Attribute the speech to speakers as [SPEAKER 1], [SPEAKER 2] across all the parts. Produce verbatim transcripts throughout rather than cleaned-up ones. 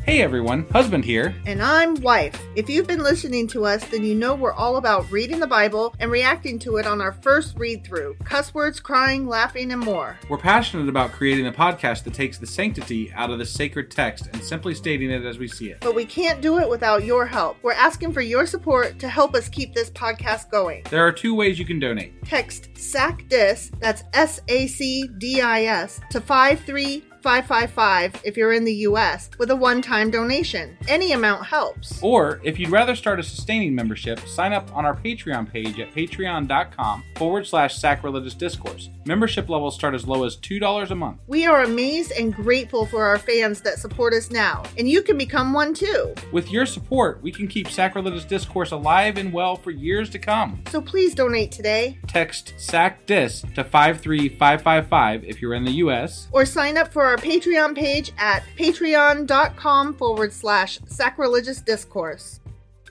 [SPEAKER 1] Hey everyone, Husband here.
[SPEAKER 2] And I'm Wife. If you've been listening to us, then you know we're all about reading the Bible and reacting to it on our first read-through. Cuss words, crying, laughing, and more.
[SPEAKER 1] We're passionate about creating a podcast that takes the sanctity out of the sacred text and simply stating it as we see it.
[SPEAKER 2] But we can't do it without your help. We're asking for your support to help us keep this podcast going.
[SPEAKER 1] There are two ways you can donate.
[SPEAKER 2] Text SACDIS, that's S A C D I S, to five three five five five if you're in the U S with a one-time donation. Any amount helps.
[SPEAKER 1] Or, if you'd rather start a sustaining membership, sign up on our Patreon page at patreon.com forward slash sacrilegious discourse. Membership levels start as low as two dollars a month.
[SPEAKER 2] We are amazed and grateful for our fans that support us now, and you can become one too.
[SPEAKER 1] With your support, we can keep Sacrilegious Discourse alive and well for years to come.
[SPEAKER 2] So please donate today.
[SPEAKER 1] Text SACDIS to five three five five five if you're in the U S.
[SPEAKER 2] Or sign up for our Patreon page at patreon.com forward slash sacrilegious discourse.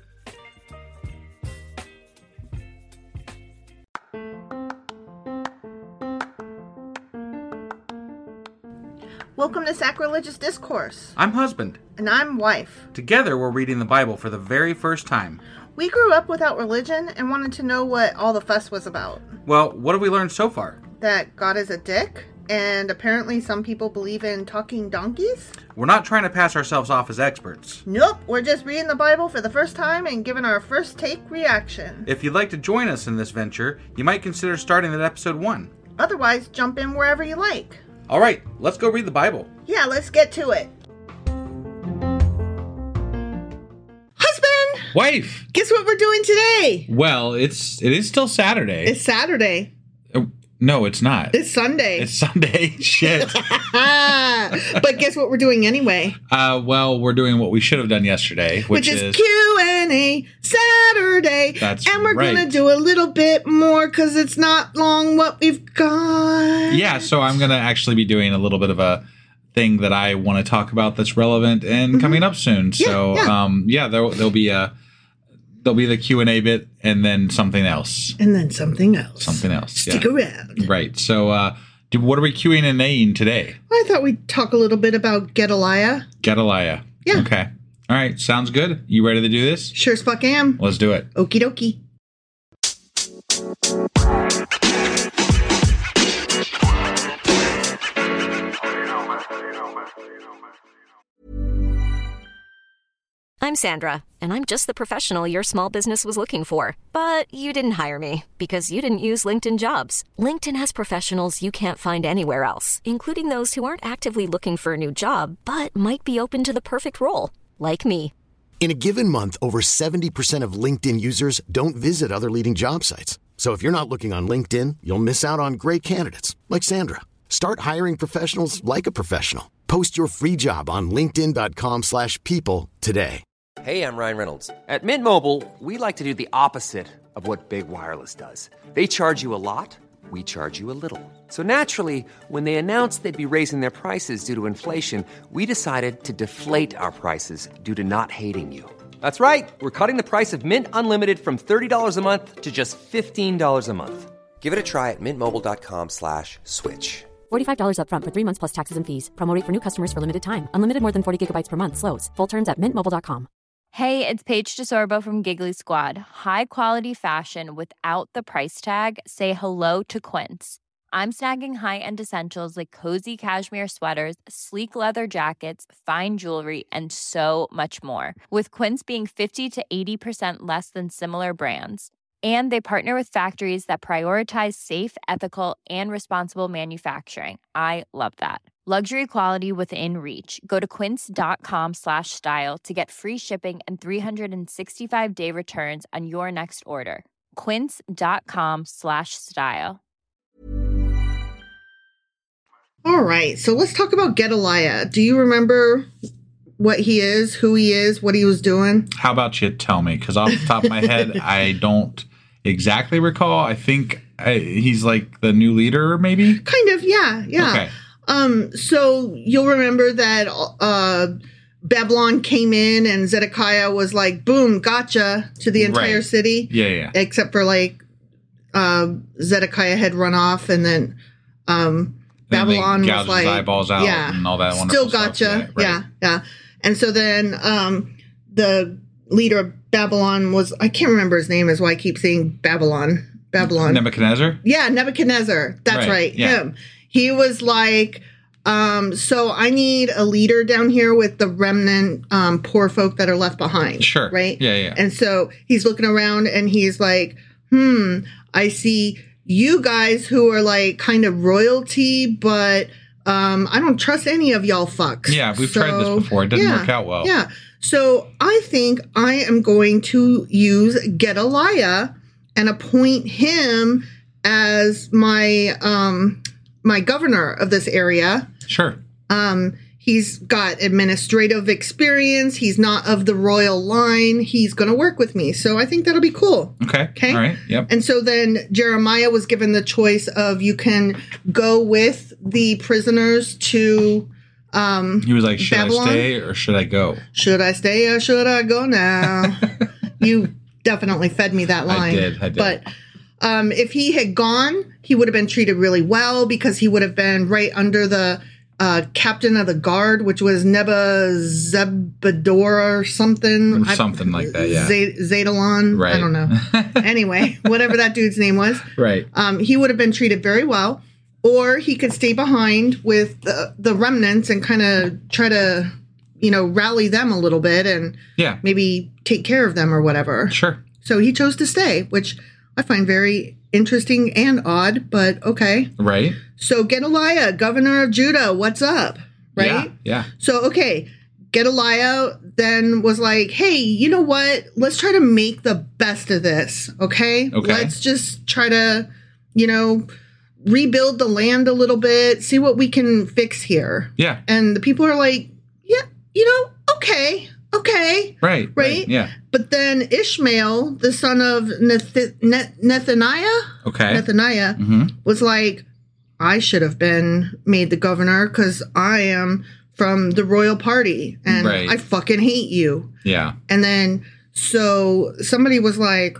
[SPEAKER 2] Welcome to Sacrilegious Discourse.
[SPEAKER 1] I'm Husband.
[SPEAKER 2] And I'm Wife.
[SPEAKER 1] Together, we're reading the Bible for the very first time.
[SPEAKER 2] We grew up without religion and wanted to know what all the fuss was about.
[SPEAKER 1] Well, what have we learned so far?
[SPEAKER 2] That God is a dick, and apparently some people believe in talking donkeys.
[SPEAKER 1] We're not trying to pass ourselves off as experts.
[SPEAKER 2] Nope, we're just reading the Bible for the first time and giving our first take reaction.
[SPEAKER 1] If you'd like to join us in this venture, you might consider starting at episode one.
[SPEAKER 2] Otherwise, jump in wherever you like.
[SPEAKER 1] All right, let's go read the Bible.
[SPEAKER 2] Yeah, let's get to it. Husband!
[SPEAKER 1] Wife!
[SPEAKER 2] Guess what we're doing today?
[SPEAKER 1] Well, it's it is still Saturday.
[SPEAKER 2] It's Saturday.
[SPEAKER 1] Uh, no, it's not.
[SPEAKER 2] It's Sunday.
[SPEAKER 1] It's Sunday. Shit.
[SPEAKER 2] But guess what we're doing anyway?
[SPEAKER 1] Uh, well, we're doing what we should have done yesterday, which,
[SPEAKER 2] which is,
[SPEAKER 1] is
[SPEAKER 2] Q and A Saturday.
[SPEAKER 1] That's
[SPEAKER 2] and we're
[SPEAKER 1] right.
[SPEAKER 2] going to do a little bit more because it's not long what we've got.
[SPEAKER 1] Yeah, so I'm going to actually be doing a little bit of a thing that I want to talk about that's relevant and mm-hmm. coming up soon.
[SPEAKER 2] Yeah,
[SPEAKER 1] so,
[SPEAKER 2] yeah,
[SPEAKER 1] um, yeah there'll, there'll be a there'll be the Q and A bit and then something else.
[SPEAKER 2] And then something else.
[SPEAKER 1] Something else.
[SPEAKER 2] Stick
[SPEAKER 1] yeah.
[SPEAKER 2] around.
[SPEAKER 1] Right. So, uh, do, what are we Qing and Aing today?
[SPEAKER 2] I thought we'd talk a little bit about Gedaliah.
[SPEAKER 1] Gedaliah.
[SPEAKER 2] Yeah.
[SPEAKER 1] Okay. All right. Sounds good. You ready to do this?
[SPEAKER 2] Sure as fuck am.
[SPEAKER 1] Let's do it.
[SPEAKER 2] Okie dokie.
[SPEAKER 3] I'm Sandra, and I'm just the professional your small business was looking for. But you didn't hire me because you didn't use LinkedIn Jobs. LinkedIn has professionals you can't find anywhere else, including those who aren't actively looking for a new job, but might be open to the perfect role, like me.
[SPEAKER 4] In a given month, over seventy percent of LinkedIn users don't visit other leading job sites. So if you're not looking on LinkedIn, you'll miss out on great candidates, like Sandra. Start hiring professionals like a professional. Post your free job on linkedin.com slash people today.
[SPEAKER 5] Hey, I'm Ryan Reynolds. At Mint Mobile, we like to do the opposite of what Big Wireless does. They charge you a lot, we charge you a little. So naturally, when they announced they'd be raising their prices due to inflation, we decided to deflate our prices due to not hating you. That's right. We're cutting the price of Mint Unlimited from thirty dollars a month to just fifteen dollars a month. Give it a try at mintmobile.com slash switch.
[SPEAKER 6] forty-five dollars up front for three months plus taxes and fees. Promo rate for new customers for limited time. Unlimited more than forty gigabytes per month. Slows full terms at mint mobile dot com.
[SPEAKER 7] Hey, it's Paige DeSorbo from Giggly Squad. High quality fashion without the price tag. Say hello to Quince. I'm snagging high-end essentials like cozy cashmere sweaters, sleek leather jackets, fine jewelry, and so much more. With Quince being fifty to eighty percent less than similar brands. And they partner with factories that prioritize safe, ethical, and responsible manufacturing. I love that. Luxury quality within reach. Go to quince.com slash style to get free shipping and three sixty-five day returns on your next order. Quince.com slash style.
[SPEAKER 2] All right, so let's talk about Gedaliah. Do you remember what he is, who he is, what he was doing?
[SPEAKER 1] How about you tell me? Because off the top of my head, I don't exactly recall. I think I, he's like the new leader, maybe?
[SPEAKER 2] Kind of, yeah, yeah.
[SPEAKER 1] Okay.
[SPEAKER 2] Um, so you'll remember that uh, Babylon came in and Zedekiah was like, boom, gotcha, to the entire
[SPEAKER 1] right.
[SPEAKER 2] city.
[SPEAKER 1] Yeah, yeah.
[SPEAKER 2] Except for like uh, Zedekiah had run off and then um, Babylon
[SPEAKER 1] and
[SPEAKER 2] was like,
[SPEAKER 1] his eyeballs out
[SPEAKER 2] yeah,
[SPEAKER 1] and all that wonderful
[SPEAKER 2] still gotcha.
[SPEAKER 1] Stuff. Yeah, right.
[SPEAKER 2] yeah, yeah. And so then um, the leader of Babylon was, I can't remember his name, is why I keep saying Babylon. Babylon.
[SPEAKER 1] Nebuchadnezzar?
[SPEAKER 2] Yeah, Nebuchadnezzar. That's right. right.
[SPEAKER 1] Yeah.
[SPEAKER 2] Him. He was like, um, so I need a leader down here with the remnant um, poor folk that are left behind.
[SPEAKER 1] Sure.
[SPEAKER 2] Right?
[SPEAKER 1] Yeah, yeah.
[SPEAKER 2] And so he's looking around and he's like, hmm, I see you guys who are like kind of royalty, but um, I don't trust any of y'all fucks.
[SPEAKER 1] Yeah, we've
[SPEAKER 2] so,
[SPEAKER 1] tried this before. It doesn't
[SPEAKER 2] yeah,
[SPEAKER 1] work out well.
[SPEAKER 2] Yeah. So I think I am going to use Gedaliah and appoint him as my um, my governor of this area.
[SPEAKER 1] Sure.
[SPEAKER 2] Um, he's got administrative experience. He's not of the royal line. He's going to work with me. So I think that'll be cool.
[SPEAKER 1] Okay.
[SPEAKER 2] Okay.
[SPEAKER 1] All right. Yep.
[SPEAKER 2] And so then Jeremiah was given the choice of you can go with the prisoners to um,
[SPEAKER 1] he was like, should
[SPEAKER 2] Babylon?
[SPEAKER 1] I stay or should I go?
[SPEAKER 2] Should I stay or should I go now? You definitely fed me that line.
[SPEAKER 1] I did. I did.
[SPEAKER 2] But um, if he had gone, he would have been treated really well because he would have been right under the uh, captain of the guard, which was Nebuzaradan or something.
[SPEAKER 1] Something like that, yeah.
[SPEAKER 2] Z- Zadalon.
[SPEAKER 1] Right.
[SPEAKER 2] I don't know. Anyway, whatever that dude's name was.
[SPEAKER 1] Right.
[SPEAKER 2] Um, he would have been treated very well. Or he could stay behind with the, the remnants and kind of try to, you know, rally them a little bit and
[SPEAKER 1] yeah.
[SPEAKER 2] maybe take care of them or whatever.
[SPEAKER 1] Sure.
[SPEAKER 2] So he chose to stay, which I find very interesting and odd, but okay.
[SPEAKER 1] Right.
[SPEAKER 2] So Gedaliah, governor of Judah, what's up? Right?
[SPEAKER 1] Yeah. yeah.
[SPEAKER 2] So, okay, Gedaliah then was like, hey, you know what? Let's try to make the best of this, okay?
[SPEAKER 1] Okay.
[SPEAKER 2] Let's just try to, you know, rebuild the land a little bit, see what we can fix here.
[SPEAKER 1] Yeah.
[SPEAKER 2] And the people are like, yeah, you know, okay, okay.
[SPEAKER 1] Right.
[SPEAKER 2] Right?
[SPEAKER 1] right yeah.
[SPEAKER 2] But then Ishmael, the son of Neth- Neth- Nethaniah,
[SPEAKER 1] okay.
[SPEAKER 2] Nethaniah
[SPEAKER 1] mm-hmm.
[SPEAKER 2] was like, I should have been made the governor because I am from the royal party and
[SPEAKER 1] right.
[SPEAKER 2] I fucking hate you.
[SPEAKER 1] Yeah.
[SPEAKER 2] And then so somebody was like,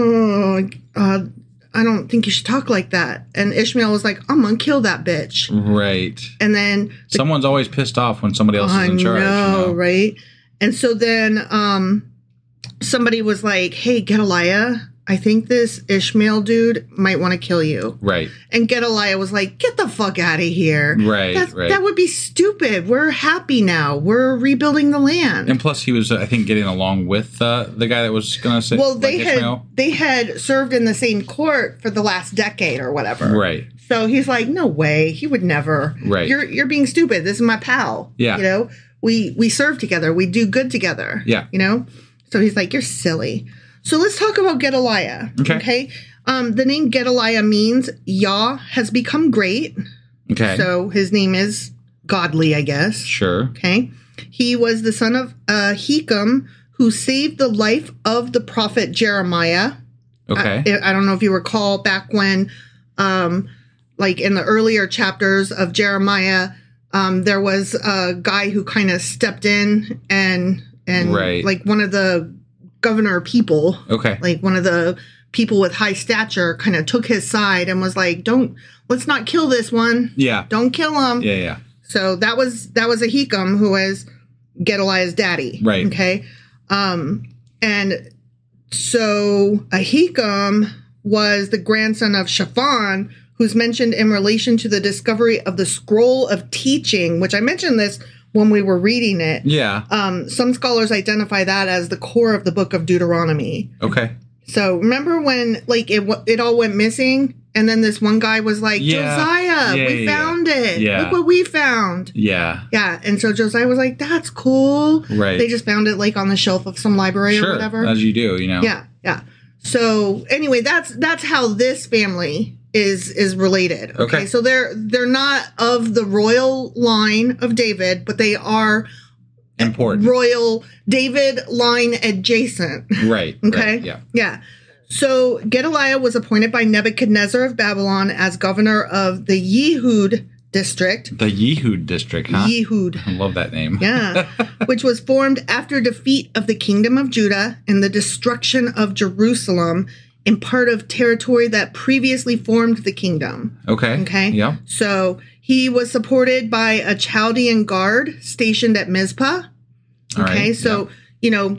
[SPEAKER 2] oh, uh, I don't think you should talk like that. And Ishmael was like, I'm going to kill that bitch.
[SPEAKER 1] Right.
[SPEAKER 2] And then the,
[SPEAKER 1] someone's always pissed off when somebody else
[SPEAKER 2] I
[SPEAKER 1] is in charge.
[SPEAKER 2] know,
[SPEAKER 1] You know?
[SPEAKER 2] Right? And so then um, somebody was like, hey, Gedaliah, I think this Ishmael dude might want to kill you.
[SPEAKER 1] Right.
[SPEAKER 2] And Gedaliah was like, get the fuck out of here.
[SPEAKER 1] Right,
[SPEAKER 2] That's,
[SPEAKER 1] right.
[SPEAKER 2] That would be stupid. We're happy now. We're rebuilding the land.
[SPEAKER 1] And plus he was, I think, getting along with uh, the guy that was going to say,
[SPEAKER 2] well, they
[SPEAKER 1] like
[SPEAKER 2] had
[SPEAKER 1] Ishmael.
[SPEAKER 2] they had served in the same court for the last decade or whatever.
[SPEAKER 1] Right.
[SPEAKER 2] So he's like, no way. He would never.
[SPEAKER 1] Right.
[SPEAKER 2] You're you're being stupid. This is my pal.
[SPEAKER 1] Yeah.
[SPEAKER 2] You know, we, we serve together. We do good together.
[SPEAKER 1] Yeah.
[SPEAKER 2] You know? So he's like, you're silly. So let's talk about Gedaliah.
[SPEAKER 1] Okay.
[SPEAKER 2] Okay. Um, the name Gedaliah means Yah has become great.
[SPEAKER 1] Okay.
[SPEAKER 2] So his name is godly, I guess.
[SPEAKER 1] Sure.
[SPEAKER 2] Okay. He was the son of uh, Hekam, who saved the life of the prophet Jeremiah.
[SPEAKER 1] Okay.
[SPEAKER 2] I, I don't know if you recall back when, um, like in the earlier chapters of Jeremiah, um, there was a guy who kind of stepped in and and
[SPEAKER 1] right.
[SPEAKER 2] like one of the governor people,
[SPEAKER 1] okay,
[SPEAKER 2] like one of the people with high stature, kind of took his side and was like, "Don't let's not kill this one.
[SPEAKER 1] Yeah,
[SPEAKER 2] don't kill him."
[SPEAKER 1] Yeah, yeah.
[SPEAKER 2] So that was that was Ahikam, who was Gedaliah's daddy.
[SPEAKER 1] Right.
[SPEAKER 2] Okay. Um, and so Ahikam was the grandson of Shaphan, who's mentioned in relation to the discovery of the scroll of teaching, which I mentioned this when we were reading it.
[SPEAKER 1] Yeah.
[SPEAKER 2] Um, some scholars identify that as the core of the book of Deuteronomy.
[SPEAKER 1] Okay.
[SPEAKER 2] So remember when like it it all went missing, and then this one guy was like,
[SPEAKER 1] yeah.
[SPEAKER 2] Josiah,
[SPEAKER 1] yeah,
[SPEAKER 2] we
[SPEAKER 1] yeah,
[SPEAKER 2] found
[SPEAKER 1] yeah.
[SPEAKER 2] it.
[SPEAKER 1] Yeah.
[SPEAKER 2] Look what we found.
[SPEAKER 1] Yeah.
[SPEAKER 2] Yeah. And so Josiah was like, that's cool.
[SPEAKER 1] Right.
[SPEAKER 2] They just found it like on the shelf of some library
[SPEAKER 1] sure,
[SPEAKER 2] or whatever.
[SPEAKER 1] As you do, you know.
[SPEAKER 2] Yeah. Yeah. So anyway, that's that's how this family is is related. Okay?
[SPEAKER 1] Okay.
[SPEAKER 2] So they're they're not of the royal line of David, but they are
[SPEAKER 1] important.
[SPEAKER 2] Royal David line adjacent.
[SPEAKER 1] Right.
[SPEAKER 2] Okay.
[SPEAKER 1] Right, yeah.
[SPEAKER 2] Yeah. So Gedaliah was appointed by Nebuchadnezzar of Babylon as governor of the Yehud district.
[SPEAKER 1] The Yehud district, huh?
[SPEAKER 2] Yehud.
[SPEAKER 1] I love that name.
[SPEAKER 2] Yeah. Which was formed after defeat of the kingdom of Judah and the destruction of Jerusalem in part of territory that previously formed the kingdom.
[SPEAKER 1] Okay.
[SPEAKER 2] Okay.
[SPEAKER 1] Yeah.
[SPEAKER 2] So he was supported by a Chaldean guard stationed at Mizpah.
[SPEAKER 1] All
[SPEAKER 2] okay,
[SPEAKER 1] right,
[SPEAKER 2] so,
[SPEAKER 1] yeah.
[SPEAKER 2] you know,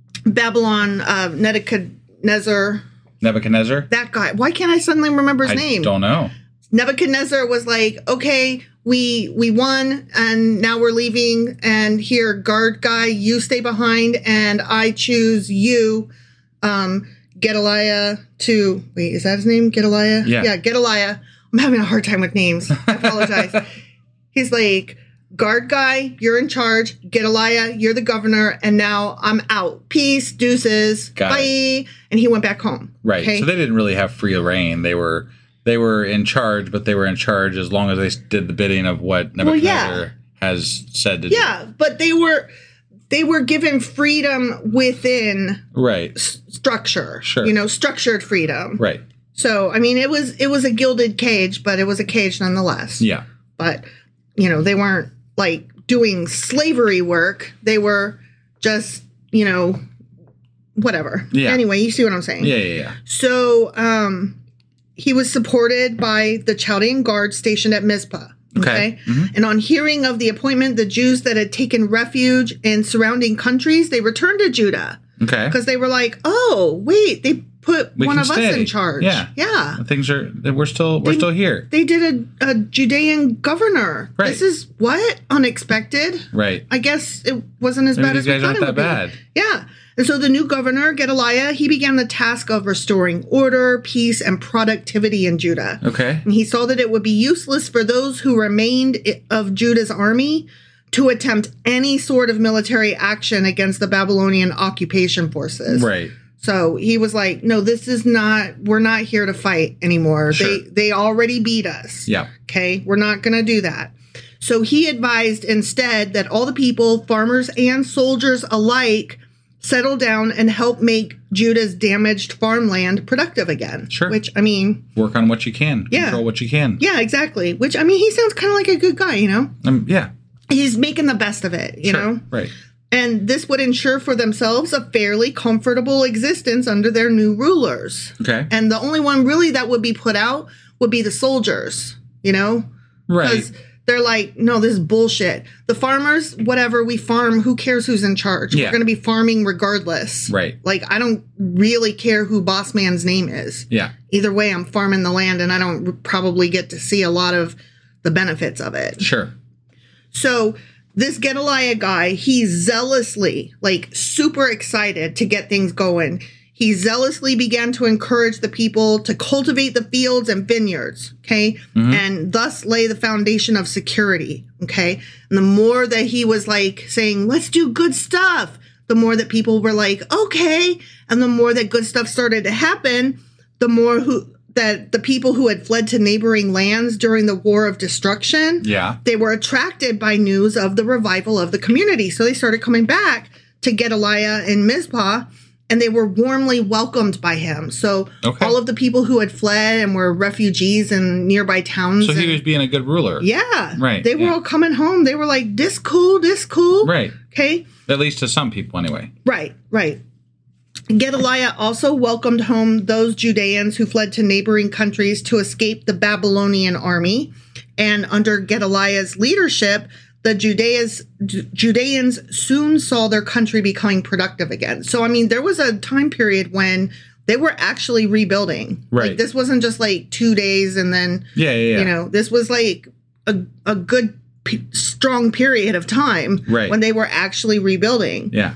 [SPEAKER 2] Babylon, uh, Nebuchadnezzar,
[SPEAKER 1] Nebuchadnezzar?
[SPEAKER 2] that guy. Why can't I suddenly remember his
[SPEAKER 1] I
[SPEAKER 2] name?
[SPEAKER 1] don't know.
[SPEAKER 2] Nebuchadnezzar was like, okay, we we won, and now we're leaving, and here, guard guy, you stay behind, and I choose you, um, Gedaliah to, wait, is that his name? Gedaliah?
[SPEAKER 1] Yeah.
[SPEAKER 2] Yeah, Gedaliah. I'm having a hard time with names. I apologize. He's like, guard guy, you're in charge. Gedaliah, you're the governor, and now I'm out. Peace, deuces,
[SPEAKER 1] Got
[SPEAKER 2] bye.
[SPEAKER 1] it.
[SPEAKER 2] And he went back home.
[SPEAKER 1] Right.
[SPEAKER 2] Okay?
[SPEAKER 1] So they didn't really have free reign. They were they were in charge, but they were in charge as long as they did the bidding of what Nebuchadnezzar
[SPEAKER 2] Well, yeah.
[SPEAKER 1] has said to do.
[SPEAKER 2] Yeah, but they were they were given freedom within
[SPEAKER 1] Right.
[SPEAKER 2] s- structure.
[SPEAKER 1] Sure.
[SPEAKER 2] You know, structured freedom.
[SPEAKER 1] Right.
[SPEAKER 2] So, I mean, it was it was a gilded cage, but it was a cage nonetheless.
[SPEAKER 1] Yeah.
[SPEAKER 2] But, you know, they weren't like doing slavery work. They were just, you know, whatever.
[SPEAKER 1] Yeah.
[SPEAKER 2] Anyway, you see what I'm saying?
[SPEAKER 1] Yeah, yeah, yeah.
[SPEAKER 2] So, um he was supported by the Chaldean guard stationed at Mizpah.
[SPEAKER 1] Okay. Mhm.
[SPEAKER 2] And on hearing of the appointment, the Jews that had taken refuge in surrounding countries, they returned to Judah
[SPEAKER 1] Okay.
[SPEAKER 2] because they were like, "Oh, wait, they put
[SPEAKER 1] We
[SPEAKER 2] one
[SPEAKER 1] can
[SPEAKER 2] of us
[SPEAKER 1] stay.
[SPEAKER 2] in charge."
[SPEAKER 1] Yeah.
[SPEAKER 2] yeah.
[SPEAKER 1] Things are we're still we're
[SPEAKER 2] They-
[SPEAKER 1] still here.
[SPEAKER 2] They did a, a Judean governor.
[SPEAKER 1] Right.
[SPEAKER 2] This is what unexpected.
[SPEAKER 1] Right.
[SPEAKER 2] I guess it wasn't as
[SPEAKER 1] Maybe
[SPEAKER 2] bad
[SPEAKER 1] these
[SPEAKER 2] as we
[SPEAKER 1] guys
[SPEAKER 2] thought
[SPEAKER 1] aren't
[SPEAKER 2] it would
[SPEAKER 1] that
[SPEAKER 2] be.
[SPEAKER 1] bad.
[SPEAKER 2] Yeah. And so the new governor, Gedaliah, he began the task of restoring order, peace, and productivity in Judah.
[SPEAKER 1] Okay.
[SPEAKER 2] And he saw that it would be useless for those who remained i- of Judah's army to attempt any sort of military action against the Babylonian occupation forces.
[SPEAKER 1] Right.
[SPEAKER 2] So he was like, no, this is not, we're not here to fight anymore.
[SPEAKER 1] Sure.
[SPEAKER 2] They they already beat us.
[SPEAKER 1] Yeah.
[SPEAKER 2] Okay, we're not going to do that. So he advised instead that all the people, farmers and soldiers alike, settle down and help make Judah's damaged farmland productive again.
[SPEAKER 1] Sure.
[SPEAKER 2] Which, I mean,
[SPEAKER 1] Work on what you can.
[SPEAKER 2] Yeah.
[SPEAKER 1] Control what you can.
[SPEAKER 2] yeah, exactly. Which, I mean, he sounds kind of like a good guy, you know?
[SPEAKER 1] Um, yeah.
[SPEAKER 2] He's making the best of it, you
[SPEAKER 1] Sure.
[SPEAKER 2] know?
[SPEAKER 1] Right.
[SPEAKER 2] And this would ensure for themselves a fairly comfortable existence under their new rulers.
[SPEAKER 1] Okay.
[SPEAKER 2] And the only one really that would be put out would be the soldiers, you know?
[SPEAKER 1] Right.
[SPEAKER 2] Because they're like, no, this is bullshit. The farmers, whatever, we farm. Who cares who's in charge?
[SPEAKER 1] Yeah.
[SPEAKER 2] We're going to be farming regardless.
[SPEAKER 1] Right.
[SPEAKER 2] Like, I don't really care who boss man's name is.
[SPEAKER 1] Yeah.
[SPEAKER 2] Either way, I'm farming the land and I don't probably get to see a lot of the benefits of it.
[SPEAKER 1] Sure.
[SPEAKER 2] So this Gedaliah guy, he's zealously, like super excited to get things going. He zealously began to encourage the people to cultivate the fields and vineyards, okay?
[SPEAKER 1] Mm-hmm.
[SPEAKER 2] And thus lay the foundation of security, okay? And the more that he was like saying, let's do good stuff, the more that people were like, okay. And the more that good stuff started to happen, the more who that the people who had fled to neighboring lands during the War of Destruction,
[SPEAKER 1] Yeah.
[SPEAKER 2] they were attracted by news of the revival of the community. So they started coming back to Gedaliah in Mizpah, and they were warmly welcomed by him. So
[SPEAKER 1] Okay.
[SPEAKER 2] all of the people who had fled and were refugees in nearby towns.
[SPEAKER 1] So he
[SPEAKER 2] and-
[SPEAKER 1] was being a good ruler.
[SPEAKER 2] yeah.
[SPEAKER 1] Right,
[SPEAKER 2] They were
[SPEAKER 1] yeah.
[SPEAKER 2] all coming home. They were like, this cool, this cool.
[SPEAKER 1] Right.
[SPEAKER 2] Okay.
[SPEAKER 1] At least to some people, anyway.
[SPEAKER 2] Right, right. Gedaliah also welcomed home those Judeans who fled to neighboring countries to escape the Babylonian army. And under Gedaliah's leadership, the Judeas, Ju- Judeans soon saw their country becoming productive again. So, I mean, there was a time period when they were actually rebuilding.
[SPEAKER 1] Right.
[SPEAKER 2] Like, this wasn't just like two days and then,
[SPEAKER 1] Yeah, yeah, yeah.
[SPEAKER 2] you know, this was like a, a good, p- strong period of time
[SPEAKER 1] Right.
[SPEAKER 2] when they were actually rebuilding.
[SPEAKER 1] Yeah.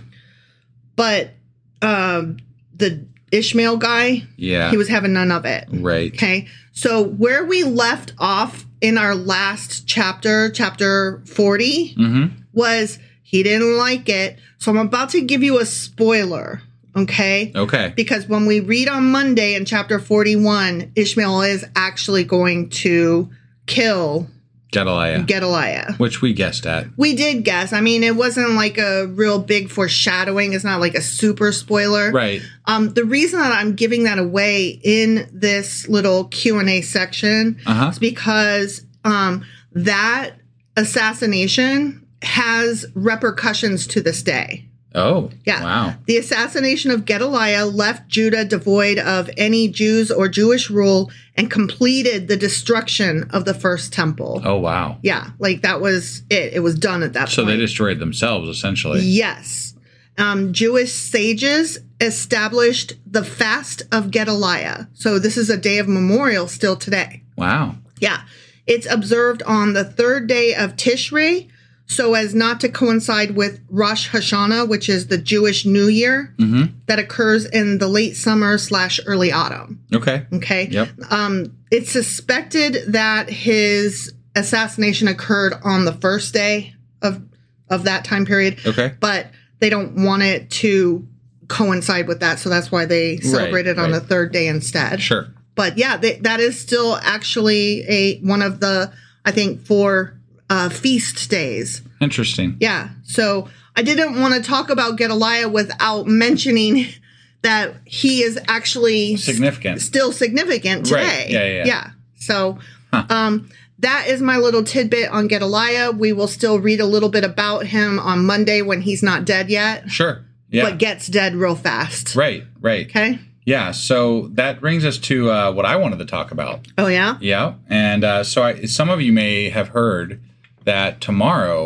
[SPEAKER 2] But um, the Ishmael guy,
[SPEAKER 1] Yeah.
[SPEAKER 2] he was having none of it.
[SPEAKER 1] Right.
[SPEAKER 2] Okay. So where we left off in our last chapter, chapter forty,
[SPEAKER 1] Mm-hmm.
[SPEAKER 2] was he didn't like it. So I'm about to give you a spoiler. Okay.
[SPEAKER 1] Okay.
[SPEAKER 2] Because when we read on Monday in chapter forty-one, Ishmael is actually going to kill
[SPEAKER 1] Gedaliah.
[SPEAKER 2] Gedaliah.
[SPEAKER 1] Which we guessed at.
[SPEAKER 2] We did guess. I mean, it wasn't like a real big foreshadowing. It's not like a super spoiler.
[SPEAKER 1] Right.
[SPEAKER 2] Um, the reason that I'm giving that away in this little Q and A section
[SPEAKER 1] Uh-huh.
[SPEAKER 2] is because um, that assassination has repercussions to this day.
[SPEAKER 1] Oh,
[SPEAKER 2] Yeah.
[SPEAKER 1] wow.
[SPEAKER 2] The assassination of Gedaliah left Judah devoid of any Jews or Jewish rule and completed the destruction of the first temple.
[SPEAKER 1] Oh, wow.
[SPEAKER 2] Yeah, like that was it. It was done at that
[SPEAKER 1] So
[SPEAKER 2] point.
[SPEAKER 1] they destroyed themselves, essentially.
[SPEAKER 2] Yes. Um, Jewish sages established the fast of Gedaliah. So this is a day of memorial still today.
[SPEAKER 1] Wow.
[SPEAKER 2] Yeah. It's observed on the third day of Tishrei, so as not to coincide with Rosh Hashanah, which is the Jewish New Year
[SPEAKER 1] Mm-hmm.
[SPEAKER 2] that occurs in the late summer slash early autumn.
[SPEAKER 1] Okay.
[SPEAKER 2] Okay.
[SPEAKER 1] Yep.
[SPEAKER 2] Um, it's suspected that his assassination occurred on the first day of of that time period.
[SPEAKER 1] Okay.
[SPEAKER 2] But they don't want it to coincide with that, so that's why they celebrate it on
[SPEAKER 1] right.
[SPEAKER 2] the third day instead.
[SPEAKER 1] Sure.
[SPEAKER 2] But yeah, they, that is still actually a one of the, I think, four uh, feast days.
[SPEAKER 1] Interesting.
[SPEAKER 2] Yeah. So I didn't want to talk about Gedaliah without mentioning that he is actually
[SPEAKER 1] Significant.
[SPEAKER 2] s- still significant today.
[SPEAKER 1] Right. Yeah, yeah, yeah.
[SPEAKER 2] So um, that is my little tidbit on Gedaliah. We will still read a little bit about him on Monday when he's not dead yet,
[SPEAKER 1] Sure. Yeah.
[SPEAKER 2] but gets dead real fast.
[SPEAKER 1] Right, right.
[SPEAKER 2] Okay.
[SPEAKER 1] Yeah, so that brings us to uh, what I wanted to talk about.
[SPEAKER 2] Oh, yeah?
[SPEAKER 1] Yeah, and uh, so I, some of you may have heard that tomorrow,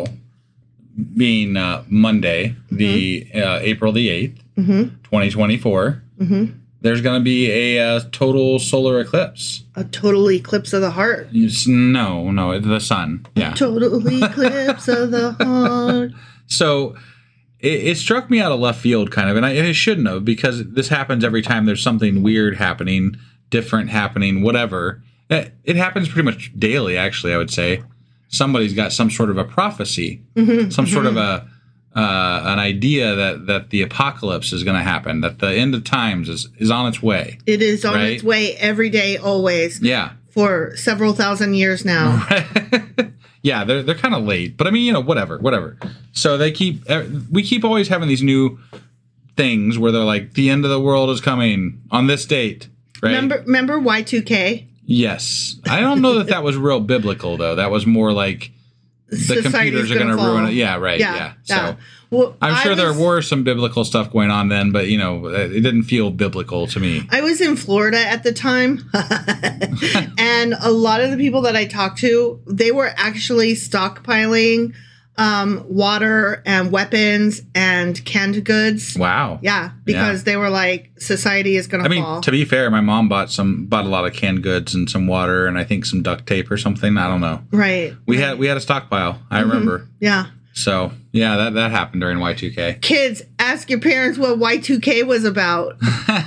[SPEAKER 1] being uh, Monday, mm-hmm. the uh, April the eighth, mm-hmm. twenty twenty-four, mm-hmm. there's going to be a uh, total solar eclipse.
[SPEAKER 2] A total eclipse of the heart.
[SPEAKER 1] It's, no, no, the sun. Yeah.
[SPEAKER 2] Total eclipse of the heart.
[SPEAKER 1] So it, it struck me out of left field, kind of, and I, and it shouldn't have, because this happens every time there's something weird happening, different happening, whatever. It, it happens pretty much daily, actually, I would say. Somebody's got some sort of a prophecy, mm-hmm, some mm-hmm. sort of a uh, an idea that, that the apocalypse is going to happen, that the end of times is, is on its way.
[SPEAKER 2] It is on
[SPEAKER 1] right?
[SPEAKER 2] its way every day, always.
[SPEAKER 1] Yeah.
[SPEAKER 2] For several thousand years now.
[SPEAKER 1] Yeah, they're they're kind of late, but I mean, you know, whatever, whatever. So they keep we keep always having these new things where they're like, the end of the world is coming on this date, right?
[SPEAKER 2] Remember, remember Y two K?
[SPEAKER 1] Yes, I don't know that that was real biblical though. That was more like the
[SPEAKER 2] Society's
[SPEAKER 1] computers are going to ruin it. Yeah, right. Yeah. yeah.
[SPEAKER 2] yeah.
[SPEAKER 1] So
[SPEAKER 2] well,
[SPEAKER 1] I'm sure
[SPEAKER 2] was,
[SPEAKER 1] there were some biblical stuff going on then, but you know, it didn't feel biblical to me.
[SPEAKER 2] I was in Florida at the time, and a lot of the people that I talked to, they were actually stockpiling um, water and weapons and canned goods.
[SPEAKER 1] Wow.
[SPEAKER 2] Yeah, because yeah. they were like, society is going to fall.
[SPEAKER 1] I mean, to be fair, my mom bought some bought a lot of canned goods and some water and I think some duct tape or something. I don't know.
[SPEAKER 2] Right.
[SPEAKER 1] We
[SPEAKER 2] right.
[SPEAKER 1] had we had a stockpile. I mm-hmm. remember.
[SPEAKER 2] Yeah.
[SPEAKER 1] So yeah, that that happened during Y two K.
[SPEAKER 2] Kids, ask your parents what Y two K was about.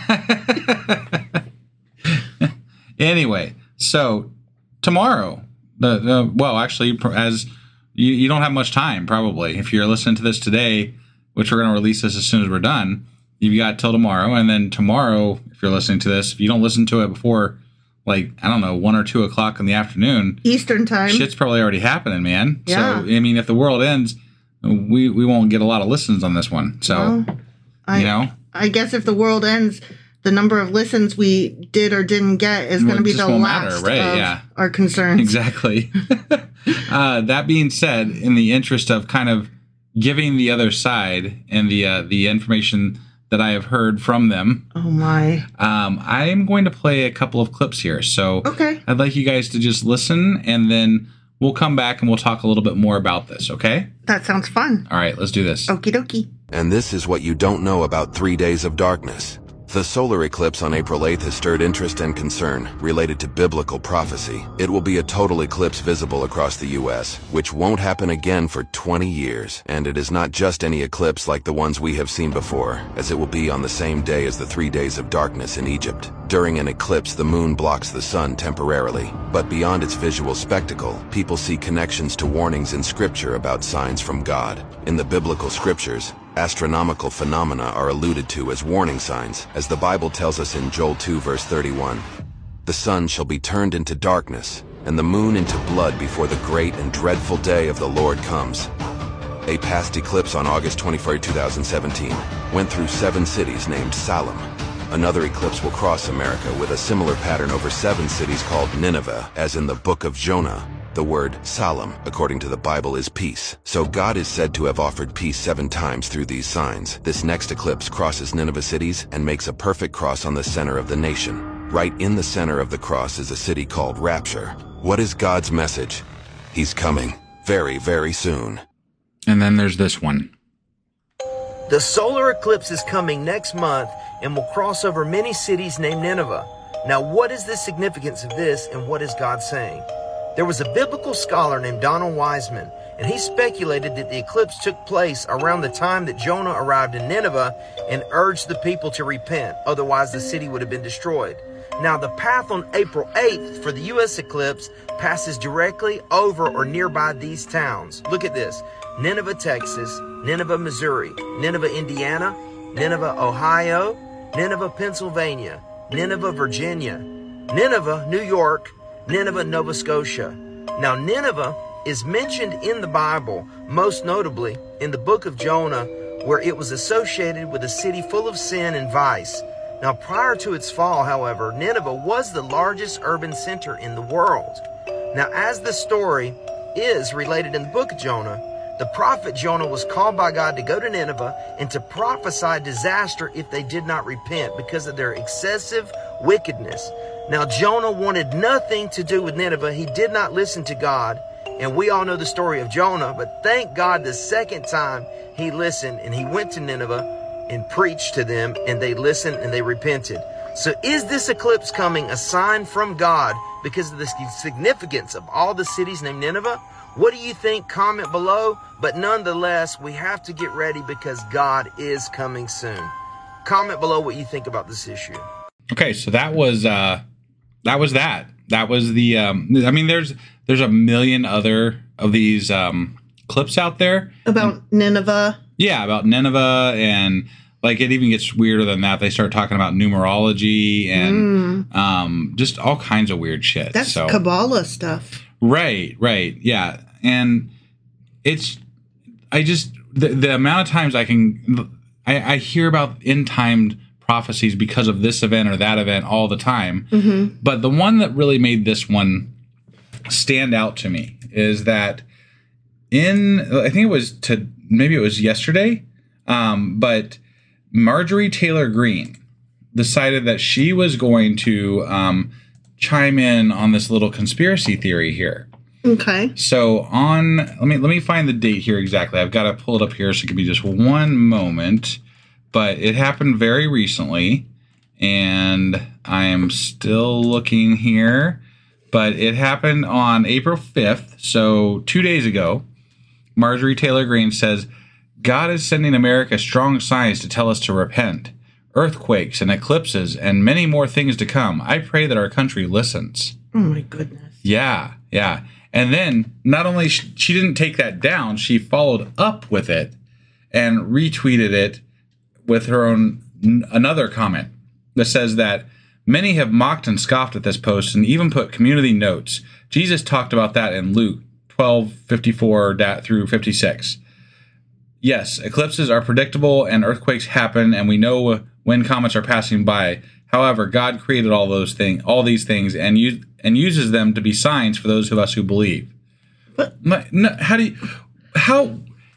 [SPEAKER 1] Anyway, so tomorrow, the, the well, actually, as you, you don't have much time, probably. If you're listening to this today, which we're going to release this as soon as we're done, you've got till tomorrow. And then tomorrow, if you're listening to this, if you don't listen to it before, like, I don't know, one or two o'clock in the afternoon.
[SPEAKER 2] Eastern time.
[SPEAKER 1] Shit's probably already happening, man.
[SPEAKER 2] Yeah.
[SPEAKER 1] So, I mean, if the world ends, we, we won't get a lot of listens on this one. So, well, I, you know.
[SPEAKER 2] I guess if the world ends, the number of listens we did or didn't get is going to be the last
[SPEAKER 1] matter, right?
[SPEAKER 2] of
[SPEAKER 1] yeah.
[SPEAKER 2] our concerns.
[SPEAKER 1] Exactly. uh, that being said, in the interest of kind of giving the other side and the uh, the information that I have heard from them,
[SPEAKER 2] oh my,
[SPEAKER 1] um, I am going to play a couple of clips here. So
[SPEAKER 2] okay.
[SPEAKER 1] I'd like you guys to just listen, and then we'll come back and we'll talk a little bit more about this. Okay?
[SPEAKER 2] That sounds fun.
[SPEAKER 1] All right, let's do this.
[SPEAKER 2] Okie dokie.
[SPEAKER 8] And this is what you don't know about three days of darkness. The solar eclipse on April eighth has stirred interest and concern related to biblical prophecy. It will be a total eclipse visible across the U S, which won't happen again for twenty years. And it is not just any eclipse like the ones we have seen before, as it will be on the same day as the three days of darkness in Egypt. During an eclipse, the moon blocks the sun temporarily. But beyond its visual spectacle, people see connections to warnings in Scripture about signs from God. In the biblical scriptures, astronomical phenomena are alluded to as warning signs, as the Bible tells us in Joel two verse thirty-one. The sun shall be turned into darkness, and the moon into blood before the great and dreadful day of the Lord comes. A past eclipse on August twenty-fourth, two thousand seventeen, went through seven cities named Salem. Another eclipse will cross America with a similar pattern over seven cities called Nineveh, as in the Book of Jonah. The word salam, according to the Bible, is peace. So God is said to have offered peace seven times through these signs. This next eclipse crosses Nineveh cities and makes a perfect cross on the center of the nation. Right in the center of the cross is a city called Rapture. What is God's message? He's coming very, very soon.
[SPEAKER 1] And then there's this one.
[SPEAKER 9] The solar eclipse is coming next month and will cross over many cities named Nineveh. Now, what is the significance of this, and what is God saying? There was a biblical scholar named Donald Wiseman, and he speculated that the eclipse took place around the time that Jonah arrived in Nineveh and urged the people to repent, otherwise the city would have been destroyed. Now, the path on April eighth for the U S eclipse passes directly over or nearby these towns. Look at this: Nineveh, Texas; Nineveh, Missouri; Nineveh, Indiana; Nineveh, Ohio; Nineveh, Pennsylvania; Nineveh, Virginia; Nineveh, New York; Nineveh, Nova Scotia. Now, Nineveh is mentioned in the Bible, most notably in the book of Jonah, where it was associated with a city full of sin and vice. Now, prior to its fall, however, Nineveh was the largest urban center in the world. Now, as the story is related in the book of Jonah, the prophet Jonah was called by God to go to Nineveh and to prophesy disaster if they did not repent because of their excessive wickedness. Now, Jonah wanted nothing to do with Nineveh. He did not listen to God. And we all know the story of Jonah, but thank God the second time he listened and he went to Nineveh and preached to them, and they listened and they repented. So is this eclipse coming a sign from God because of the significance of all the cities named Nineveh? What do you think? Comment below. But nonetheless, we have to get ready because God is coming soon. Comment below what you think about this issue.
[SPEAKER 1] Okay, so that was uh, that was that. That was the. Um, I mean, there's there's a million other of these um, clips out there
[SPEAKER 2] about and, Nineveh.
[SPEAKER 1] Yeah, about Nineveh, and like it even gets weirder than that. They start talking about numerology and mm. um, just all kinds of weird shit.
[SPEAKER 2] That's
[SPEAKER 1] so,
[SPEAKER 2] Kabbalah stuff.
[SPEAKER 1] Right, right, yeah, and it's. I just the, the amount of times I can I, I hear about end timed prophecies because of this event or that event all the time. Mm-hmm. But the one that really made this one stand out to me is that in, I think it was to, maybe it was yesterday, um, but Marjorie Taylor Greene decided that she was going to um, chime in on this little conspiracy theory here.
[SPEAKER 2] Okay.
[SPEAKER 1] So on, let me let me find the date here exactly. I've got to pull it up here, so it could be just one moment. But it happened very recently, and I am still looking here. But it happened on April fifth, so two days ago. Marjorie Taylor Greene says, God is sending America strong signs to tell us to repent. Earthquakes and eclipses and many more things to come. I pray that our country listens.
[SPEAKER 2] Oh, my goodness.
[SPEAKER 1] Yeah, yeah. And then not only sh- she didn't take that down, she followed up with it and retweeted it with her own n- another comment that says that many have mocked and scoffed at this post and even put community notes. Jesus talked about that in Luke twelve fifty-four through fifty-six. Yes, eclipses are predictable and earthquakes happen, and we know when comets are passing by. However, God created all those things, all these things, and use, and uses them to be signs for those of us who believe. But no, how do you? How?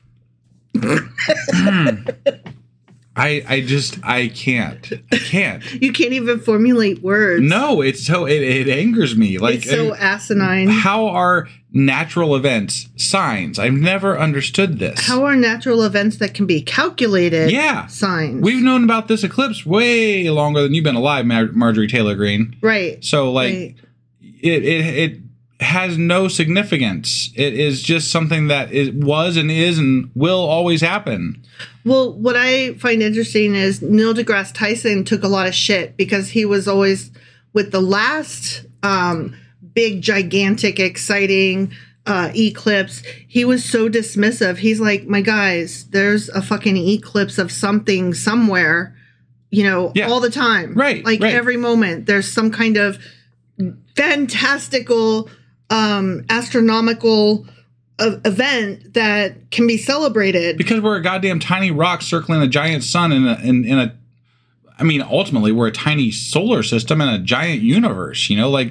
[SPEAKER 1] I I just I can't I can't.
[SPEAKER 2] You can't even formulate words.
[SPEAKER 1] No, it's so it, it angers me. Like
[SPEAKER 2] it's so
[SPEAKER 1] I,
[SPEAKER 2] asinine.
[SPEAKER 1] How are natural events signs? I've never understood this.
[SPEAKER 2] How are natural events that can be calculated?
[SPEAKER 1] Yeah,
[SPEAKER 2] signs.
[SPEAKER 1] We've known about this eclipse way longer than you've been alive, Mar- Marjorie Taylor Greene.
[SPEAKER 2] Right.
[SPEAKER 1] So like
[SPEAKER 2] right.
[SPEAKER 1] it it it has no significance. It is just something that it was and is and will always happen.
[SPEAKER 2] Well, what I find interesting is Neil deGrasse Tyson took a lot of shit because he was always with the last um, big, gigantic, exciting uh, eclipse. He was so dismissive. He's like, my guys, there's a fucking eclipse of something somewhere, you know, yeah. all the time.
[SPEAKER 1] Right.
[SPEAKER 2] Like
[SPEAKER 1] right.
[SPEAKER 2] every moment there's some kind of fantastical, um, astronomical A event that can be celebrated
[SPEAKER 1] because we're a goddamn tiny rock circling a giant sun in a in, in a I mean ultimately we're a tiny solar system in a giant universe, you know, like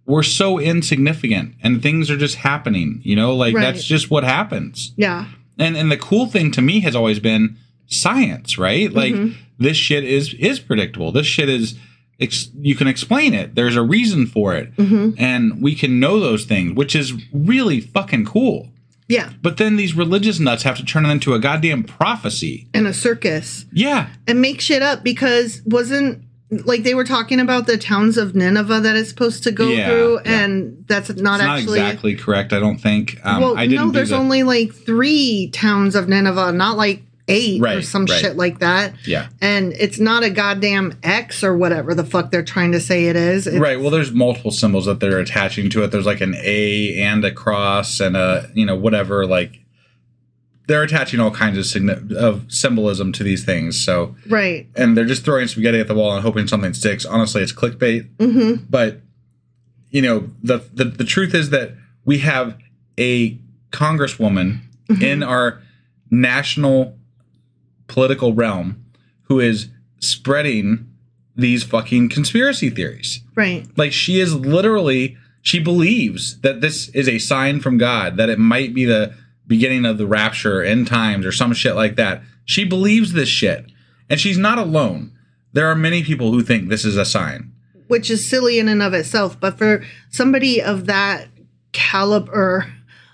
[SPEAKER 1] we're so insignificant and things are just happening, you know, like
[SPEAKER 2] Right.
[SPEAKER 1] that's just what happens.
[SPEAKER 2] Yeah.
[SPEAKER 1] And and the cool thing to me has always been science, right? Like
[SPEAKER 2] Mhm.
[SPEAKER 1] this shit is is predictable. This shit is ex- you can explain it. There's a reason for it.
[SPEAKER 2] Mhm.
[SPEAKER 1] And we can know those things, which is really fucking cool.
[SPEAKER 2] Yeah.
[SPEAKER 1] But then these religious nuts have to turn it into a goddamn prophecy.
[SPEAKER 2] And a circus.
[SPEAKER 1] Yeah.
[SPEAKER 2] And make shit up because wasn't like they were talking about the towns of Nineveh that it's supposed to go
[SPEAKER 1] Yeah,
[SPEAKER 2] through,
[SPEAKER 1] yeah.
[SPEAKER 2] and that's not
[SPEAKER 1] It's not
[SPEAKER 2] actually
[SPEAKER 1] exactly correct, I don't think. Um,
[SPEAKER 2] well,
[SPEAKER 1] I didn't
[SPEAKER 2] no,
[SPEAKER 1] do
[SPEAKER 2] there's
[SPEAKER 1] the-
[SPEAKER 2] only like three towns of Nineveh, not like eight or
[SPEAKER 1] Right,
[SPEAKER 2] some
[SPEAKER 1] right.
[SPEAKER 2] shit like that.
[SPEAKER 1] Yeah.
[SPEAKER 2] And it's not a goddamn X or whatever the fuck they're trying to say it is. It's,
[SPEAKER 1] Right. Well, there's multiple symbols that they're attaching to it. There's like an A and a cross and a, you know, whatever. Like they're attaching all kinds of signi- of symbolism to these things. So,
[SPEAKER 2] Right.
[SPEAKER 1] and they're just throwing spaghetti at the wall and hoping something sticks. Honestly, it's clickbait.
[SPEAKER 2] Mm-hmm.
[SPEAKER 1] But, you know, the, the, the truth is that we have a congresswoman
[SPEAKER 2] Mm-hmm.
[SPEAKER 1] in our national political realm who is spreading these fucking conspiracy theories.
[SPEAKER 2] Right.
[SPEAKER 1] Like she is literally, she believes that this is a sign from God, that it might be the beginning of the rapture, end times, or some shit like that. She believes this shit. And she's not alone. There are many people who think this is a sign.
[SPEAKER 2] Which is silly in and of itself. But for somebody of that caliber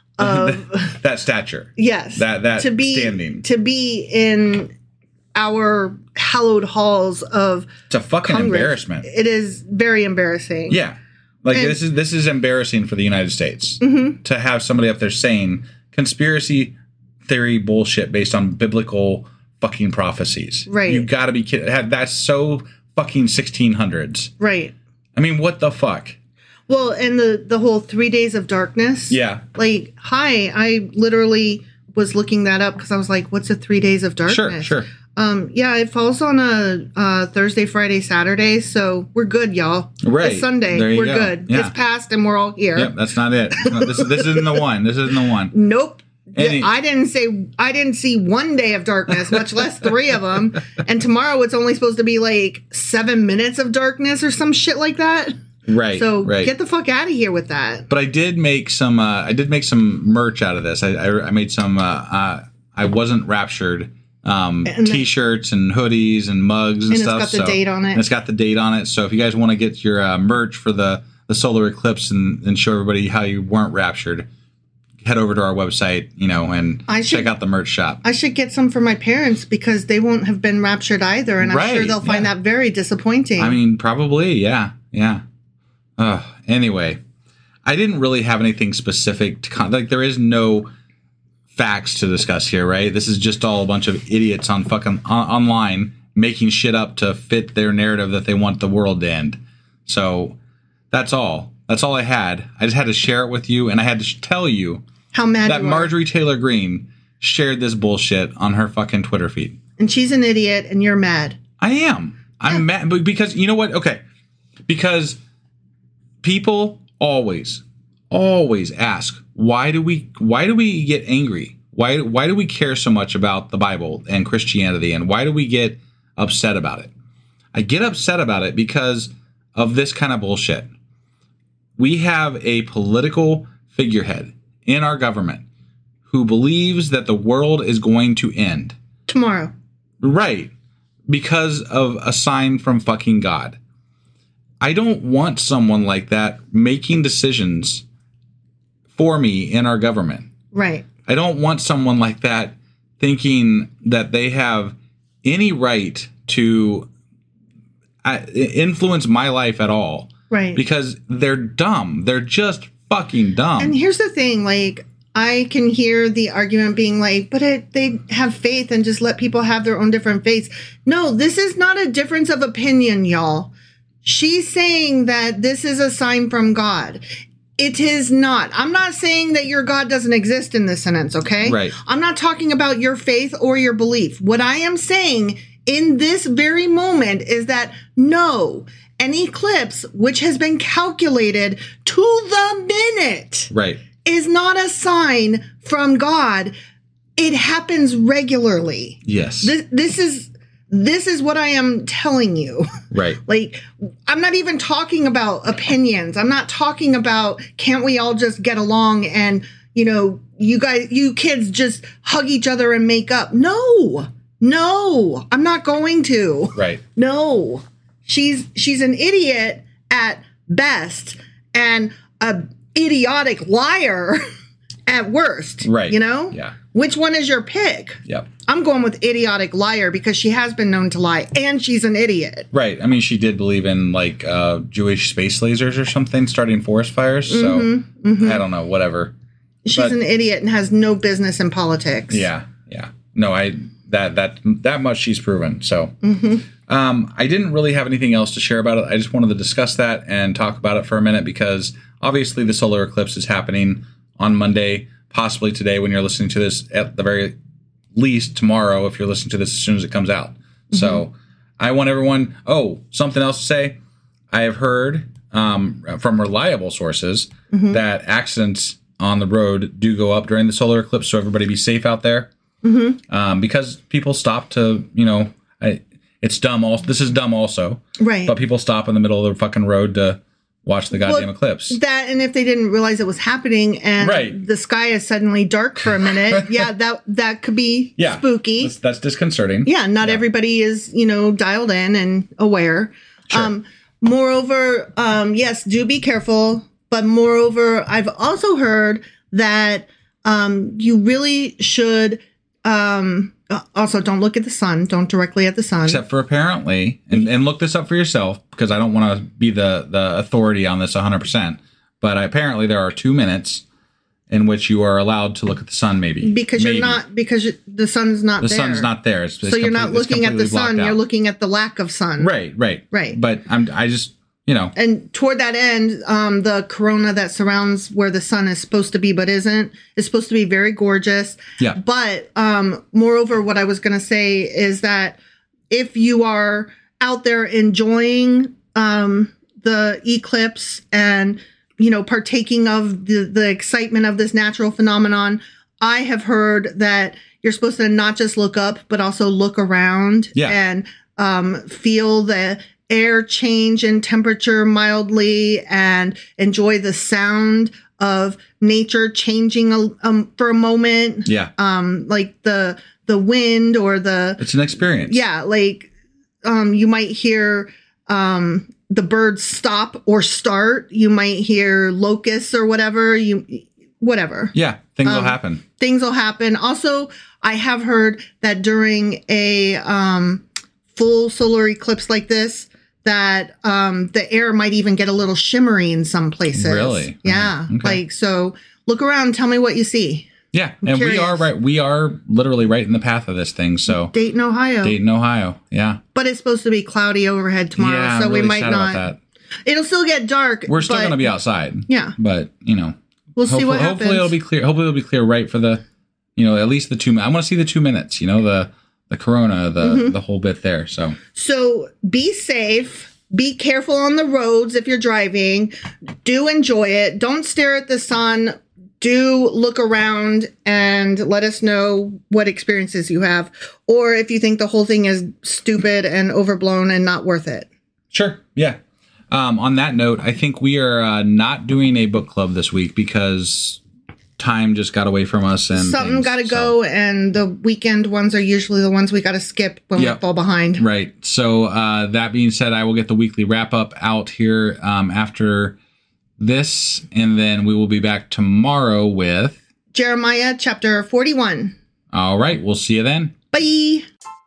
[SPEAKER 2] of
[SPEAKER 1] That stature.
[SPEAKER 2] yes.
[SPEAKER 1] That that
[SPEAKER 2] to be
[SPEAKER 1] standing.
[SPEAKER 2] to be in our hallowed halls of
[SPEAKER 1] It's a fucking
[SPEAKER 2] Congress,
[SPEAKER 1] embarrassment.
[SPEAKER 2] It is very embarrassing.
[SPEAKER 1] Yeah. Like
[SPEAKER 2] And-
[SPEAKER 1] this is this is embarrassing for the United States
[SPEAKER 2] Mhm.
[SPEAKER 1] to have somebody up there saying conspiracy theory bullshit based on biblical fucking prophecies.
[SPEAKER 2] Right.
[SPEAKER 1] You got to be kidding. That's so fucking sixteen hundreds.
[SPEAKER 2] Right.
[SPEAKER 1] I mean, what the fuck?
[SPEAKER 2] Well, and the the whole three days of darkness.
[SPEAKER 1] Yeah.
[SPEAKER 2] Like, hi, I literally was looking that up because I was like, what's a three days of darkness?
[SPEAKER 1] Sure, sure.
[SPEAKER 2] Um, yeah, it falls on a uh, Thursday, Friday, Saturday, so we're good, y'all.
[SPEAKER 1] Right.
[SPEAKER 2] It's Sunday.
[SPEAKER 1] There you
[SPEAKER 2] We're
[SPEAKER 1] go.
[SPEAKER 2] good.
[SPEAKER 1] Yeah.
[SPEAKER 2] It's past and we're all here.
[SPEAKER 1] Yep, that's not it. No, this this isn't the one. This isn't the one.
[SPEAKER 2] Nope.
[SPEAKER 1] Any-
[SPEAKER 2] I didn't say I didn't see one day of darkness, much less three of them. And tomorrow it's only supposed to be like seven minutes of darkness or some shit like that.
[SPEAKER 1] Right.
[SPEAKER 2] So
[SPEAKER 1] right.
[SPEAKER 2] get the fuck out of here with that.
[SPEAKER 1] But I did make some. Uh, I did make some merch out of this. I, I, I made some. Uh, uh, I wasn't raptured. Um,
[SPEAKER 2] And the-
[SPEAKER 1] t-shirts and hoodies and mugs and,
[SPEAKER 2] And it's
[SPEAKER 1] stuff.
[SPEAKER 2] got the
[SPEAKER 1] so-
[SPEAKER 2] date on it.
[SPEAKER 1] And it's got the date on it. So if you guys want to get your uh, merch for the the solar eclipse and, and show everybody how you weren't raptured, head over to our website. You know, and
[SPEAKER 2] I should-
[SPEAKER 1] check out the merch shop.
[SPEAKER 2] I should get some for my parents because they won't have been raptured either, and I'm
[SPEAKER 1] Right,
[SPEAKER 2] sure they'll find
[SPEAKER 1] yeah.
[SPEAKER 2] that very disappointing.
[SPEAKER 1] I mean, probably, yeah, yeah. Uh, anyway, I didn't really have anything specific to con- like. There is no facts to discuss here, right? This is just all a bunch of idiots on fucking on- online making shit up to fit their narrative that they want the world to end. So that's all. That's all I had. I just had to share it with you, and I had to sh- tell you
[SPEAKER 2] How mad
[SPEAKER 1] that
[SPEAKER 2] you are.
[SPEAKER 1] Marjorie Taylor Greene shared this bullshit on her fucking Twitter feed.
[SPEAKER 2] And she's an idiot, and you're mad.
[SPEAKER 1] I am. I'm mad but because you know what? Okay. Because people always, always ask, why do we why do we get angry? Why why do we care so much about the Bible and Christianity, and why do we get upset about it? I get upset about it because of this kind of bullshit. We have a political figurehead in our government who believes that the world is going to end.
[SPEAKER 2] Tomorrow.
[SPEAKER 1] Right. Because of a sign from fucking God. I don't want someone like that making decisions for me in our government.
[SPEAKER 2] Right.
[SPEAKER 1] I don't want someone like that thinking that they have any right to uh, influence my life at all.
[SPEAKER 2] Right.
[SPEAKER 1] Because they're dumb. They're just fucking dumb.
[SPEAKER 2] And here's the thing, like, I can hear the argument being like, but it, they have faith and just let people have their own different faiths. No, this is not a difference of opinion, y'all. She's saying that this is a sign from God. It is not. I'm not saying that your God doesn't exist in this sentence, okay?
[SPEAKER 1] Right.
[SPEAKER 2] I'm not talking about your faith or your belief. What I am saying in this very moment is that no, an eclipse, which has been calculated to the minute,
[SPEAKER 1] right.
[SPEAKER 2] is not a sign from God. It happens regularly.
[SPEAKER 1] Yes.
[SPEAKER 2] This, this is This is what I am telling you.
[SPEAKER 1] Right.
[SPEAKER 2] Like, I'm not even talking about opinions. I'm not talking about, can't we all just get along and, you know, you guys, you kids just hug each other and make up. No, no, I'm not going to.
[SPEAKER 1] Right.
[SPEAKER 2] No, she's, she's an idiot at best and a idiotic liar at worst.
[SPEAKER 1] Right.
[SPEAKER 2] You know?
[SPEAKER 1] Yeah.
[SPEAKER 2] Which one is your pick?
[SPEAKER 1] Yep.
[SPEAKER 2] I'm going with idiotic liar because she has been known to lie and she's an idiot.
[SPEAKER 1] Right. I mean, she did believe in like uh, Jewish space lasers or something starting forest fires. So
[SPEAKER 2] Mm-hmm, mm-hmm.
[SPEAKER 1] I don't know, whatever.
[SPEAKER 2] She's
[SPEAKER 1] But-
[SPEAKER 2] an idiot and has no business in politics.
[SPEAKER 1] Yeah. Yeah. No, I that that that much she's proven. So
[SPEAKER 2] Mm-hmm.
[SPEAKER 1] um, I didn't really have anything else to share about it. I just wanted to discuss that and talk about it for a minute because obviously the solar eclipse is happening on Monday, possibly today when you're listening to this, at the very least tomorrow if you're listening to this as soon as it comes out. Mm-hmm. So I want everyone, oh, something else to say. I have heard um, from reliable sources mm-hmm. that accidents on the road do go up during the solar eclipse. So everybody be safe out there. Mm-hmm. Um, because people stop to, you know, I, it's dumb. Also, this is dumb also.
[SPEAKER 2] Right.
[SPEAKER 1] But people stop in the middle of the fucking road to watch the goddamn
[SPEAKER 2] well,
[SPEAKER 1] eclipse.
[SPEAKER 2] That, and if they didn't realize it was happening and
[SPEAKER 1] right.
[SPEAKER 2] the sky is suddenly dark for a minute, yeah, that that could be
[SPEAKER 1] yeah,
[SPEAKER 2] spooky.
[SPEAKER 1] That's, that's disconcerting.
[SPEAKER 2] Yeah, not
[SPEAKER 1] yeah.
[SPEAKER 2] everybody is, you know, dialed in and aware.
[SPEAKER 1] Sure.
[SPEAKER 2] Um, moreover, um, yes, do be careful. But moreover, I've also heard that um, you really should um, also don't look at the sun. Don't directly at the sun.
[SPEAKER 1] Except for apparently, and, and look this up for yourself because I don't want to be the, the authority on this one hundred percent. But apparently there are two minutes in which you are allowed to look at the sun maybe.
[SPEAKER 2] Because
[SPEAKER 1] maybe.
[SPEAKER 2] you're not, because you, the sun's not
[SPEAKER 1] the
[SPEAKER 2] there.
[SPEAKER 1] The sun's not there. It's, it's
[SPEAKER 2] so you're not
[SPEAKER 1] complete,
[SPEAKER 2] looking at the sun.
[SPEAKER 1] out.
[SPEAKER 2] You're looking at the lack of sun.
[SPEAKER 1] Right, right.
[SPEAKER 2] Right.
[SPEAKER 1] But I'm, I just... You know.
[SPEAKER 2] And toward that end, um, the corona that surrounds where the sun is supposed to be but isn't is supposed to be very gorgeous.
[SPEAKER 1] Yeah.
[SPEAKER 2] But um, moreover, what I was going to say is that if you are out there enjoying um, the eclipse and, you know, partaking of the, the excitement of this natural phenomenon, I have heard that you're supposed to not just look up, but also look around
[SPEAKER 1] yeah.
[SPEAKER 2] and um, feel the air change in temperature mildly and enjoy the sound of nature changing a, um, for a moment.
[SPEAKER 1] Yeah.
[SPEAKER 2] Um, like the, the wind or the,
[SPEAKER 1] it's an experience.
[SPEAKER 2] Yeah. Like, um, you might hear, um, the birds stop or start. You might hear locusts or whatever you, whatever.
[SPEAKER 1] Yeah. Things
[SPEAKER 2] um,
[SPEAKER 1] will happen.
[SPEAKER 2] Things will happen. Also, I have heard that during a, um, full solar eclipse like this, that um, the air might even get a little shimmery in some places.
[SPEAKER 1] Really?
[SPEAKER 2] Yeah.
[SPEAKER 1] Okay.
[SPEAKER 2] Like, so look around and tell me what you see.
[SPEAKER 1] Yeah.
[SPEAKER 2] I'm
[SPEAKER 1] and
[SPEAKER 2] curious.
[SPEAKER 1] we are right. We are literally right in the path of this thing. So
[SPEAKER 2] Dayton, Ohio.
[SPEAKER 1] Dayton, Ohio. Yeah.
[SPEAKER 2] But it's supposed to be cloudy overhead tomorrow.
[SPEAKER 1] Yeah,
[SPEAKER 2] so
[SPEAKER 1] I'm
[SPEAKER 2] we
[SPEAKER 1] really
[SPEAKER 2] might
[SPEAKER 1] sad
[SPEAKER 2] not.
[SPEAKER 1] about that.
[SPEAKER 2] It'll still get dark.
[SPEAKER 1] We're still
[SPEAKER 2] but,
[SPEAKER 1] going to be outside.
[SPEAKER 2] Yeah.
[SPEAKER 1] But, you know,
[SPEAKER 2] we'll see what happens.
[SPEAKER 1] Hopefully it'll be clear. Hopefully it'll be clear right for the, you know, at least the two, I want to see the two minutes, you know, the, the corona, the, mm-hmm. the whole bit there. So,
[SPEAKER 2] so be safe. Be careful on the roads if you're driving. Do enjoy it. Don't stare at the sun. Do look around and let us know what experiences you have. Or if you think the whole thing is stupid and overblown and not worth it.
[SPEAKER 1] Sure. Yeah. Um, on that note, I think we are uh, not doing a book club this week because time just got away from us and
[SPEAKER 2] something got to
[SPEAKER 1] so.
[SPEAKER 2] go, and the weekend ones are usually the ones we got to skip when yep. we fall behind.
[SPEAKER 1] Right. So uh, that being said, I will get the weekly wrap up out here um, after this, and then we will be back tomorrow with
[SPEAKER 2] Jeremiah chapter forty-one.
[SPEAKER 1] All right. We'll see you then.
[SPEAKER 2] Bye.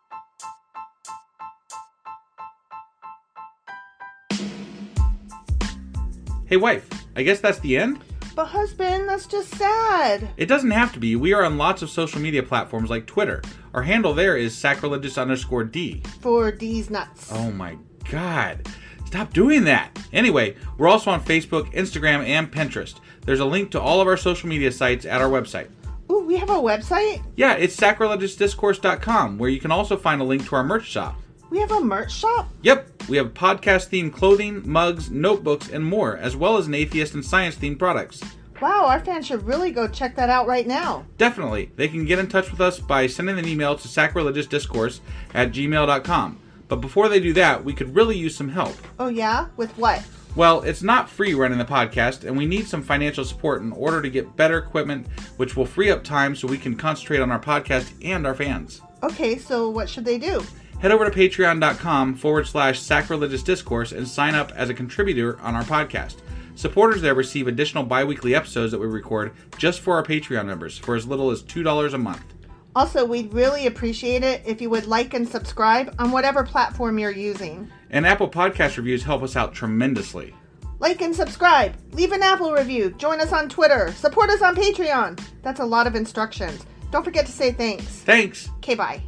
[SPEAKER 1] Hey, wife, I guess that's the end?
[SPEAKER 2] But husband, that's just sad.
[SPEAKER 1] It doesn't have to be. We are on lots of social media platforms like Twitter. Our handle there is sacrilegious underscore D.
[SPEAKER 2] For D's nuts.
[SPEAKER 1] Oh my God. Stop doing that. Anyway, we're also on Facebook, Instagram, and Pinterest. There's a link to all of our social media sites at our website.
[SPEAKER 2] Ooh, we have a website?
[SPEAKER 1] Yeah, it's sacrilegious discourse dot com, where you can also find a link to our merch shop.
[SPEAKER 2] We have a merch shop?
[SPEAKER 1] Yep. We have podcast-themed clothing, mugs, notebooks, and more, as well as an atheist and science-themed products.
[SPEAKER 2] Wow, our fans should really go check that out right now.
[SPEAKER 1] Definitely. They can get in touch with us by sending an email to sacrilegiousdiscourse at gmail dot com. But before they do that, we could really use some help.
[SPEAKER 2] Oh yeah? With what?
[SPEAKER 1] Well, it's not free running the podcast, and we need some financial support in order to get better equipment, which will free up time so we can concentrate on our podcast and our fans.
[SPEAKER 2] Okay, so what should they do?
[SPEAKER 1] Head over to patreon.com forward slash sacrilegious discourse and sign up as a contributor on our podcast. Supporters there receive additional bi-weekly episodes that we record just for our Patreon members for as little as two dollars a month.
[SPEAKER 2] Also, we'd really appreciate it if you would like and subscribe on whatever platform you're using.
[SPEAKER 1] And Apple Podcast reviews help us out tremendously.
[SPEAKER 2] Like and subscribe, leave an Apple review, join us on Twitter, support us on Patreon. That's a lot of instructions. Don't forget to say thanks.
[SPEAKER 1] Thanks.
[SPEAKER 2] Okay, bye.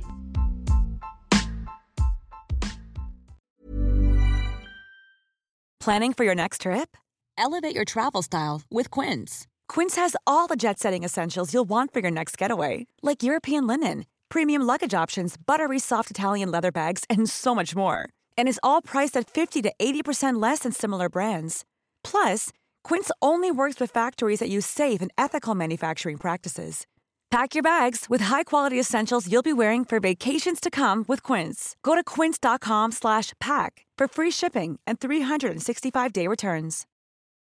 [SPEAKER 10] Planning for your next trip? Elevate your travel style with Quince. Quince has all the jet-setting essentials you'll want for your next getaway, like European linen, premium luggage options, buttery soft Italian leather bags, and so much more. And is all priced at fifty to eighty percent less than similar brands. Plus, Quince only works with factories that use safe and ethical manufacturing practices. Pack your bags with high-quality essentials you'll be wearing for vacations to come with Quince. Go to quince.com slash pack for free shipping and three sixty-five day returns.